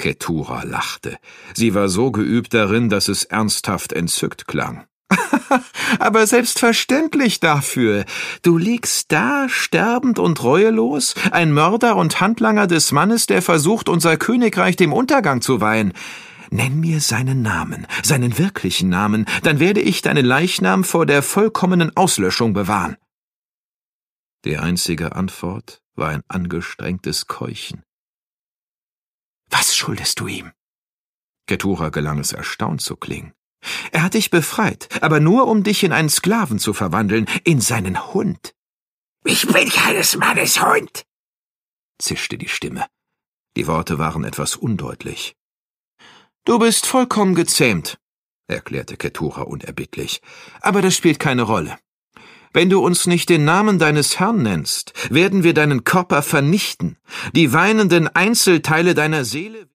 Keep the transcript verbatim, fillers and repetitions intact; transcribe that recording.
Keturah lachte. Sie war so geübt darin, dass es ernsthaft entzückt klang. »Aber selbstverständlich dafür. Du liegst da, sterbend und reuelos, ein Mörder und Handlanger des Mannes, der versucht, unser Königreich dem Untergang zu weihen. Nenn mir seinen Namen, seinen wirklichen Namen, dann werde ich deinen Leichnam vor der vollkommenen Auslöschung bewahren.« Die einzige Antwort war ein angestrengtes Keuchen. »Was schuldest du ihm?« Keturah gelang es, erstaunt zu klingen. »Er hat dich befreit, aber nur, um dich in einen Sklaven zu verwandeln, in seinen Hund.« »Ich bin keines Mannes Hund«, zischte die Stimme. Die Worte waren etwas undeutlich. »Du bist vollkommen gezähmt«, erklärte Keturah unerbittlich, »aber das spielt keine Rolle. Wenn du uns nicht den Namen deines Herrn nennst, werden wir deinen Körper vernichten. Die weinenden Einzelteile deiner Seele